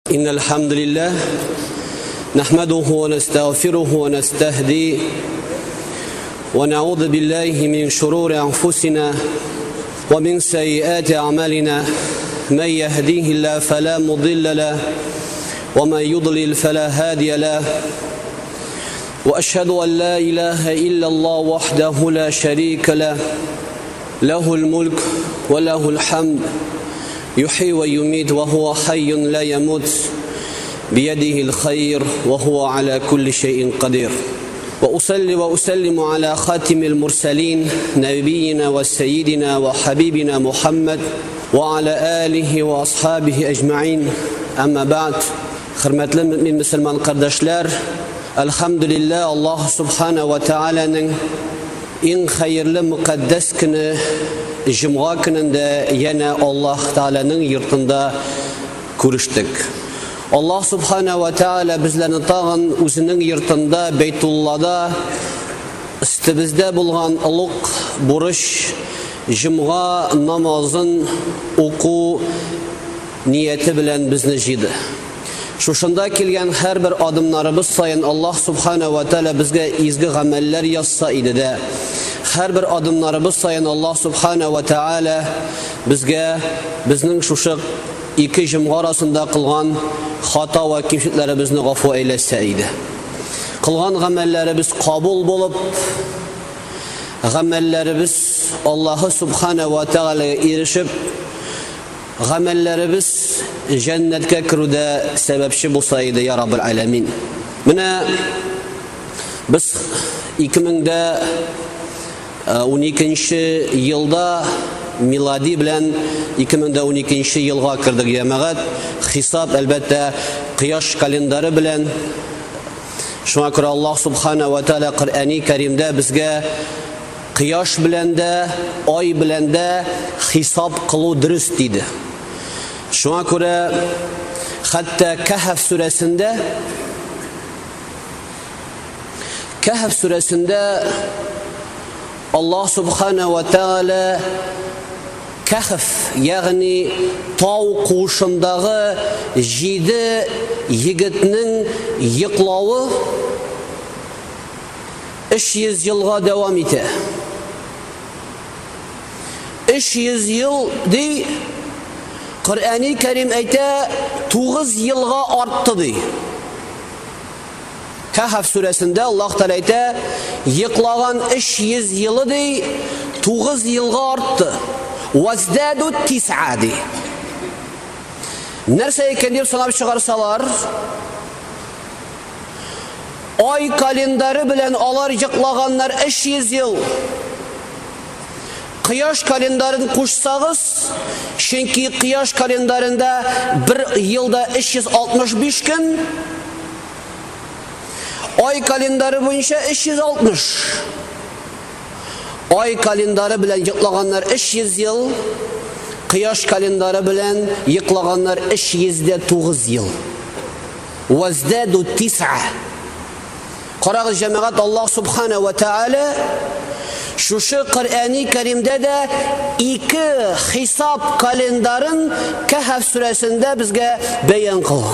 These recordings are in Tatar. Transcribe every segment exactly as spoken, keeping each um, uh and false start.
إن الحمد لله نحمده ونستغفره ونستهديه ونعوذ بالله من شرور أنفسنا ومن سيئات أعمالنا من يهديه الله فلا مضل له ومن يضلل فلا هادي له وأشهد أن لا إله إلا الله وحده لا شريك له له الملك وله الحمد يحيي ويميت وهو حي لا يموت بيده الخير وهو على كل شيء قدير وأصلي وأسلم على خاتم المرسلين نبينا وسيدنا وحبيبنا محمد وعلى آله وأصحابه أجمعين أما بعد hürmetli mümin Müslüman kardeşler, elhamdülillah Allah Subhanahu ve Taala'nın en hayırlı mukaddes günü Cuma gününde yine Allah Teala'nın yurtunda görüştük. Allah Subhanahu ve Taala bizlerini tağın özünün yurtunda Beytullah'da istimizde bulgan ılık buruş Cuma namazın oku niyeti bilen bizni jidi. Şuşunda kelgen her bir adımlarımız sayın Allah Subhanahu ve Taala bizge izgi ameller yazsa idi de her bir adımlarımız sayın Allah Subhanahu ve Taala bizge bizning şuşu iki Cuma arasında kılgan hata ve kimşiklerimizni gafu eylese idi. Kılgan amellerimiz kabul bulup amellerimiz Allah'ı Subhanahu ve Taala'ya erişip amellerimiz cennetke kirude sebepçi bulsaydı ya Rabbil Alemin. Mine biz iki ming on ikinci yılda miladi bilen iki ming on ikinci yılga kirdik yemeğet. Hisab elbette kıyaş kalenderi bilen şuna göre Allah Subhanahu ve Taala Kur'an-ı Kerim'de bizge kıyaş bilen de ay bilen de hisab kılı dürüst dedi. Şuna göre hatta Kehf suresinde Kehf suresinde Allah Subhanahu ve Taala Kehf yani tağ kuşundağı jidi yigitnin yıklağı üç yüz yılga devam ete. üç yüz yıl di Kur'an-ı Kerim ayta dokuz yılga arttı di. Kehf suresinde Allah Teala ayta yıklagan üç yüz yılı di dokuz yılga arttı. Vazdadu tis'a di. Nerse eken deyip sanab çıkarsalar ay kalenderi bilen alar yıklaganlar üç yüz yıl. Kıyaş kalenderini kuşsağız, çünkü kıyaş kalenderinde bir yılda üç yüz altmış beş gün, ay kalenderi boyunca üç yüz altmış. Ay kalenderi bilen yıklaganlar üç yüz yıl, kıyaş kalenderi bilen yıklaganlar üç yüz dokuz yıl. Vazdadu tis'a. Karagı cemaat Allah Subhanahu ve Taala şuşu Kur'an-ı Kerim'de de iki hisap kalenderin Kehf suresinde bizge beyan kılgan.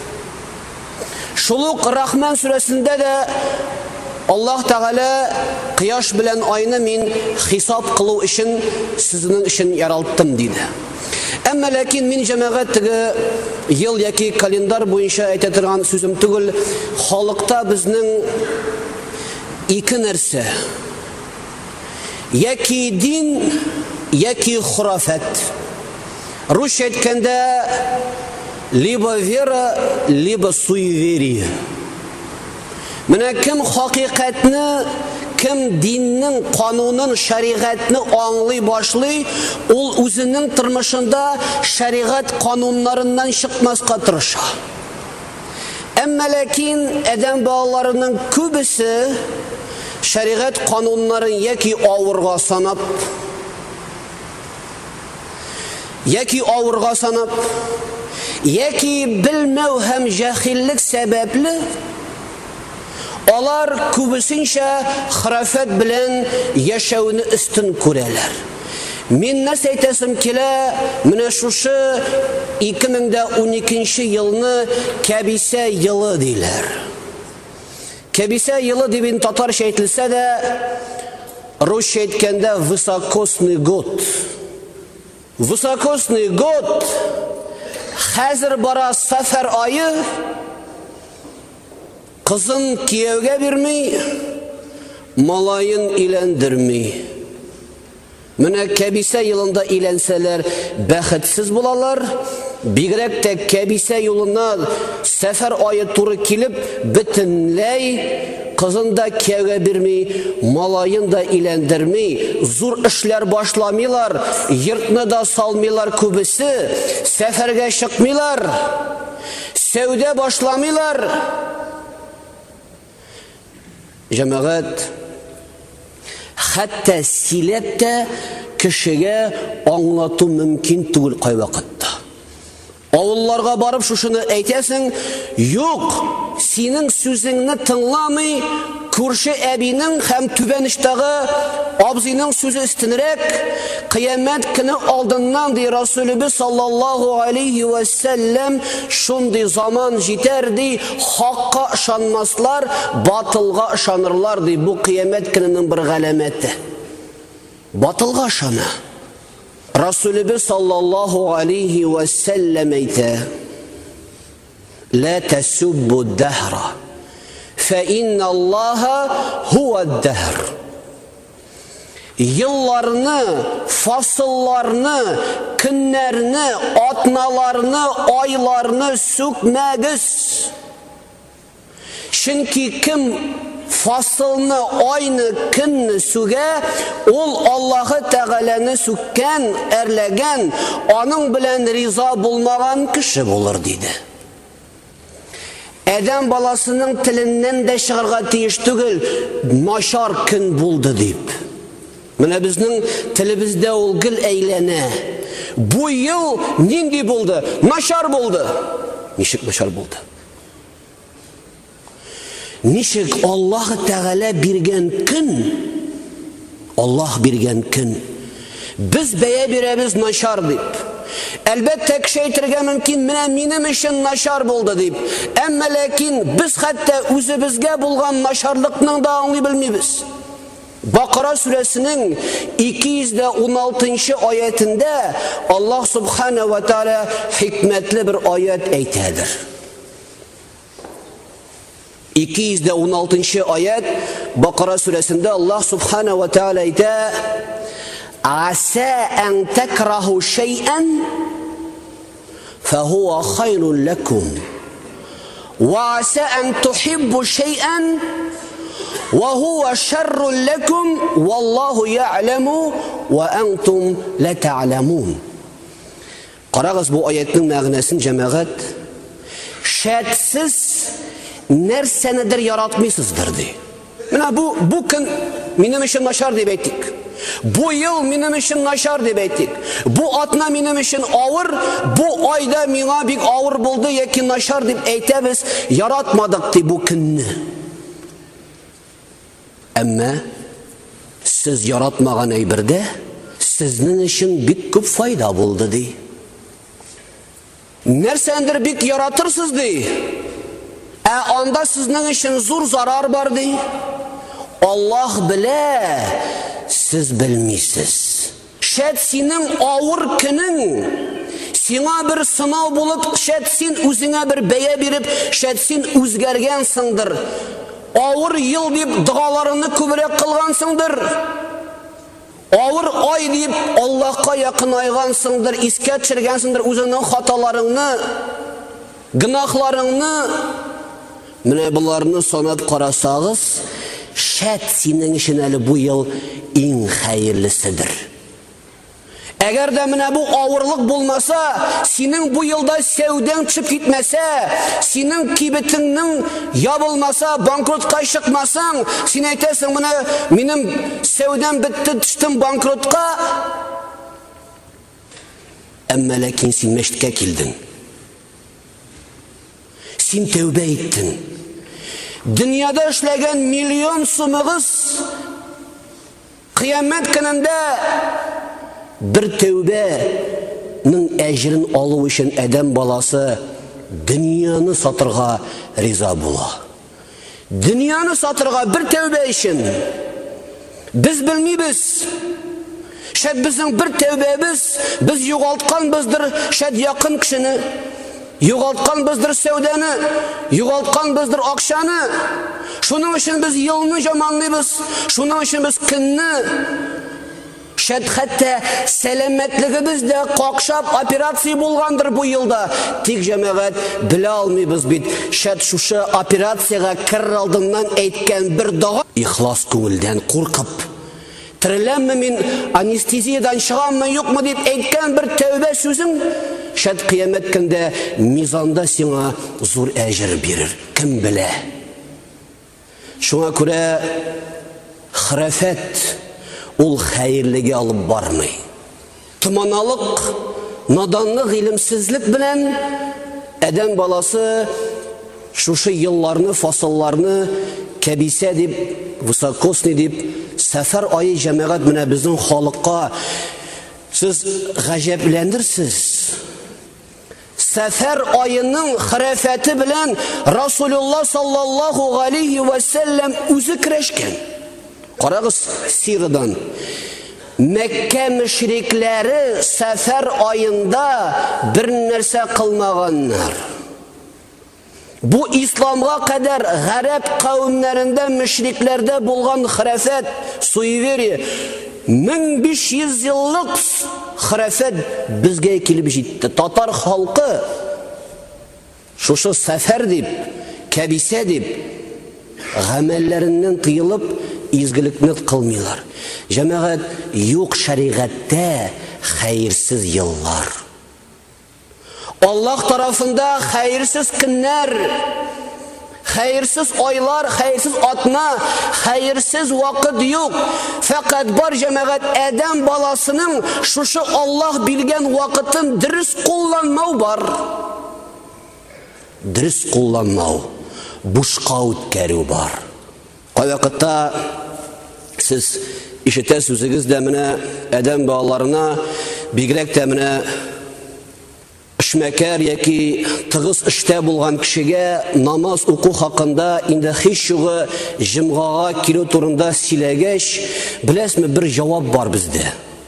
Şuluk Rahman suresinde de Allah Teala kıyaş bilen ayını min hisap kılı için sizin için yaralttım dedi. Ama lakin min cemaattige yıl yaki kalender boyunca aytatirgan sözüm tugul halkta bizning iki nerse yaki din yaki hurafat. Ruş etkende liba vera liba suiveri. Mine kim hakikatni kim dinning qonunun şeriatni anlay başlay ol özünün turmuşunda şeriat qonunlarından çıkmasqa tirişa. Amma lakin adam balalarının köbisi şeriat qonunların yaki avırga sanap yaki avırga sanap yaki bilmev hem cahillik sebepli Alar kübüsünçe hırafet bilen yaşavını üstün kureler. Мин нәрсә әйтәсем килә, менә шушы ике мең дә уникенче елны Кәбисә елы диләр. Кәбисә елы дип инде татарча әйтелсә дә, русча әйткәндә высокосный год. Высокосный год. Хәзер бара сәфәр айы, кызын кияүгә бирми, малайын иләндерми. Менә Кәбисә елында иләнсәләр бәхетсез булалар, бигрәк тә Кәбисә юлына сәфәр айы туры килеп, бөтенләй кызын да кияүгә бирми, малайын да иләндерми, зур эшләр башламыйлар, йортны да салмыйлар күбесе, сәфәргә чыкмыйлар, сәүдә башламыйлар. Җәмәгать, хәтта силәп тә кешегә аңлату мөмкин түгел кай вакытта. Авылларга барып шушыны әйтәсең, юк, синең сүзеңне тыңламый, күрше әбинең һәм түбәништәге абзыйның сүзе өстенрәк, кыямәт көне алдыннан ди Расулыбыз саллаллаху алейхи ва саллям, шундый заман җитәр ди, хакка ышанмаслар, батылга ышанырлар ди. Бу кыямәт көненең бер галәмәте. Батылга ышана. Расулыбыз саллаллаху алейхи ва саллям әйтә: "Ла тасуббу д-дахра, фа инна Аллаха хуа д-дахр." Елларны, фасылларны, көннәрне, атналарны, айларны сүкмәгез. Чөнки кем фасылны, айны, көнне сүгә, ул Аллаһы Тәгаләне сүккән, әрләгән, аның белән риза булмаган кеше булыр диде. Әдәм баласының теленнән дә чыгарга тиеш түгел, начар көн булды дип. Менә безнең телебездә ул гел әйләнә. Бу ел нинди булды? Начар булды. Ничек начар булды? Ничек Аллаһ Тәгалә биргән көн, Аллаһ биргән көн, без бәя бирәбез начар дип. Әлбәттә кеше әйтергә мөмкин, менә минем өчен начар булды дип. Әмма ләкин без хәтта үзебезгә булган начарлыкның да аңлый белмибез. Бакара сүрәсенең ике йөз ун алтынчы аятында Аллаһ Субхана ва Тааля хикмәтле бер аят әйтәдер. ике йөз ун алтынчы аят Бакара сүрәсендә Аллаһ Субхана ва Тааля әйтә: "Аса ан такраху шай'ан фахуа хайрун лакум, ва аса ан тухиббу шай'ан وهو شر لكم والله يعلم وأنتم لا تعلمون." Карагыз бу аятның мәгънәсен, җәмәгать. Шәтсез нәрсәнедер яратмыйсыздыр ди. Менә бу бу көн минем өчен начар дип әйтик. Бу ел минем өчен начар дип әйтик. Бу атна минем өчен авыр, бу айда миңа бик авыр булды яки начар дип әйтәбез, яратмадык ди бу көнне. Әмма сез яратмаган әйбердә сезнең өчен бик күп файда булды ди. Нәрсәндер бик яратырсыз ди. Ә анда сезнең өчен зур зарар бар ди. Аллаһ белә, сез белмисез. Шәт синең авыр көнең, сиңа бер сынау булып, шәт син үзеңә бер бәя биреп, шәт син үзгәргәнсеңдер. Авыр ел дип дуаларны күбрәк кылгансыңдыр. Авыр ай дип Аллаһка якынайгансыңдыр, искә төшергәнсеңдер үзеңнең хаталарыңны, гынахларыңны. Менә буларны санап карасагыз, шәт синең өчен әле бу ел иң хәерлеседер. Әгәр дә менә бу авырлык булмаса, синең бу елда сәүдәң төшеп китмәсә, синең кибетеңнең ябылмаса, банкротка чыкмасаң, син әйтәсең, менә минем сәүдәм бетте, төштем банкротка. Әмма ләкин син мәчеткә килдең. Син тәүбә иттең. Дөньяда эшләгән миллион сумыгыз кыямәт көнендә bir тәүбәнең әҗрен алу өчен адәм баласы дөньяны сатырга риза була. Дөньяны сатырга bir тәүбә өчен без белмибез. Шәт безнең bir тәүбәбез, без югалтканбыздыр шәт якын кешене, югалтканбыздыр сәүдәне, югалтканбыздыр акчаны. Шуның өчен без елны жаманлыйбыз, шуның өчен без көнне шәт хәтта сәламәтлегебез дә какшап операция булгандыр бу елда. Тик җәмәгать белә алмыйбыз бит. Шәт шушы операциягә кер алдыннан әйткән бер дага ихлас күңелдән куркып, тереләмме мин, анестезиядан чыгаммы, юкмы дип әйткән бер тәүбә сүзең шәт кыямәт көндә мизанда сиңа зур әҗр бирер. Кем белә? Шуңа күрә храфат ул хәерлеге алып бармый. Томаналык, наданлык, илемсезлек белән адәм баласы шушы елларны, фасылларны кәбисә дип, высокосный дип, сәфәр айы җәмәгать менә безнең халыкка сез гаҗәпләндерсез. Сәфәр айының храфаты белән Расулуллаһ саллаллаху алейхи ва саллям үзе көрәшкән. Карагыз сирадан. Мәккә мөшрикләре сәфәр айында бер нәрсә кылмаганнар. Бу исламга кадәр гарәп кавымнарында мөшрикләрдә булган храфат, суеверие мең биш йөз еллык храфат безгә килеп җитте. Татар халкы шушы сәфәр дип, кәбисә дип гамәлләреннән тыелып изгелекне кылмыйлар. Җәмәгать, юк шәригатьтә хәерсез еллар. Аллаһ тарафында хәерсез көннәр, хәерсез айлар, хәерсез атна, хәерсез вакыт юк. Фақат бар җәмәгать адәм баласының шушы Аллаһ билгән вакытын дөрес кулланмау бар. Дөрес кулланмау, бушка үткәрү бар. Кайвакытта сез ишетәсез үзегез дә менә адәм балаларына бигрәк тә менә эшмәкәр яки тыгыз эштә булган кешегә намаз уку хакында инде һич югы җомгага килү турында сөйләгәч, беләсезме, бер җавап бар бездә.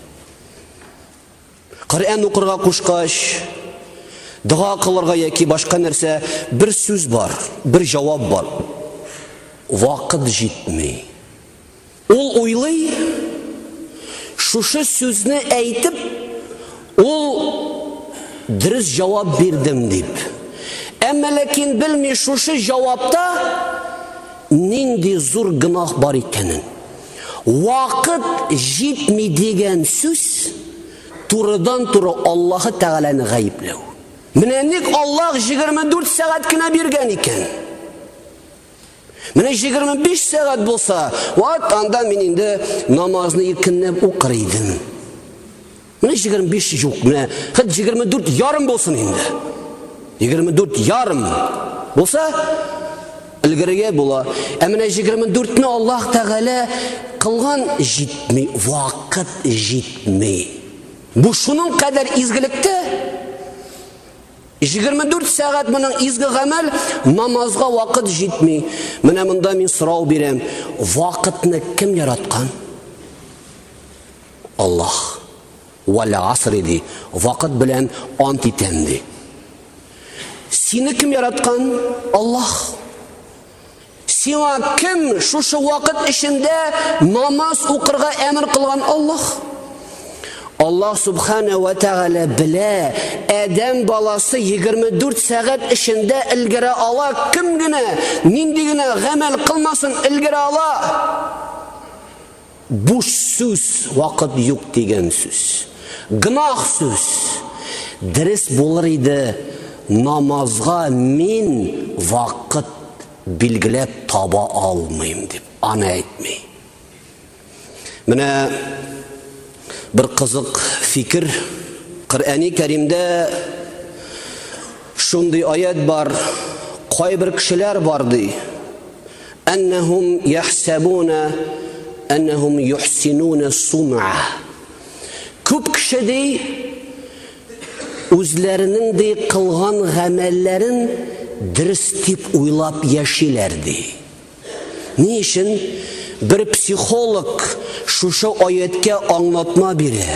Коръән укырга кушкач, дуа кылырга яки башка нәрсә, бер сүз бар, бер җавап бар. Вакыт җитми. Ул уйлый, шушы сүзне әйтеп, ул дөрес җавап бирдем дип. Әмма ләкин белми шушы җавапта нинди зур гынах бар икәнен. Вакыт җитми дигән сүз турыдан-туры Аллаһы Тәгаләне гаепләү. Менә ник Аллаһ егерме дүрт сәгать кенә биргән икән? Менә егерме биш сәгать булса, ват анда мин инде намазны икенләп укыр идем. Менә егерме биш юк, менә хәт егерме дүрт ярым булсын инде. егерме дүрт ярым булса, илгәрегә була. Ә менә егерме дүртне Аллаһ Тәгалә кылган җитми, вакыт җитми. Бу шуның кадәр изгелекте. егерме дүрт сәгать моның изге гамәл, намазга вакыт җитми. Менә монда мин сорау бирәм. Вакытны кем яраткан? Аллаһ. Вәл аср ди. Вакыт белән ант итәм ди. Сине кем яраткан? Аллаһ. Сиңа кем шушы вакыт эчендә намаз укырга әмер кылган? Аллаһ. Аллаһ Субхана ва Тәгалә белә, адәм баласы егерме дүрт сәгать эчендә илгәрә ала, кем генә, нинди генә гамәл кылмасын илгәрә ала. Буш сүз, вакыт юк дигән сүз. Гынах сүз. Дөрес булыр иде, намазга мин вакыт билгеләп таба алмыйм дип аны әйтми. Менә bir кызык фикер, Коръәни Кәримдә шундый аят бар, кайбер кешеләр бар ди. Аннахум яхсабуна аннахум юхсинуна сум'a. Күп кеше ди үзләренең ди кылган гамәлләрен дөрес дип уйлап яшиләр ди. Ни өчен? Bir psixolog шушы аятка аңлатма бирә.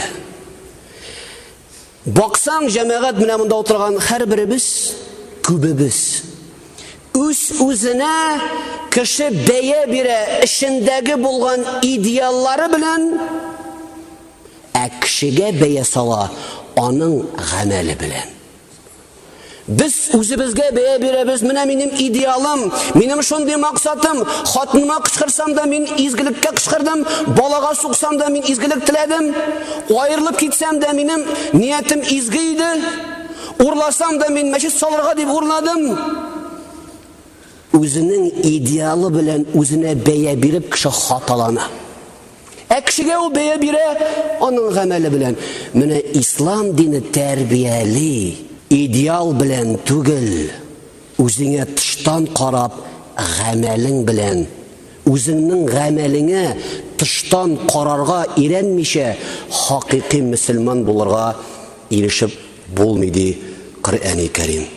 Баксаң, җәмәгать менә монда утырган һәрберебез, күбебез үз үзенә кеше бәя бирә эшендәге булган идеаллары белән, ә кешегә бәя сала аның гамәле белән. Biz үзебезгә бәя бирәбез, менә минем идеалым, минем шундый максатым, хатыныма кычкырсам да мин изгелеккә кычкырдым, балага суксам да мин изгелек теләдем, аерылып китсәм дә минем ниятем изге иде, урласам да мин мәчет салырга дип урладым. Үзенең идеалы белән үзенә бәя биреп кеше хаталана. Ә кешегә ул бәя бирә аның гамәле белән. Менә ислам дине тәрбияли. Идеал белән түгел, үзеңә тыштан карап гамәлең белән, үзеңнең гамәлеңә тыштан карарга өйрәнмичә хакыйкый мөселман булырга ирешеп булмый ди Коръәни Кәрим.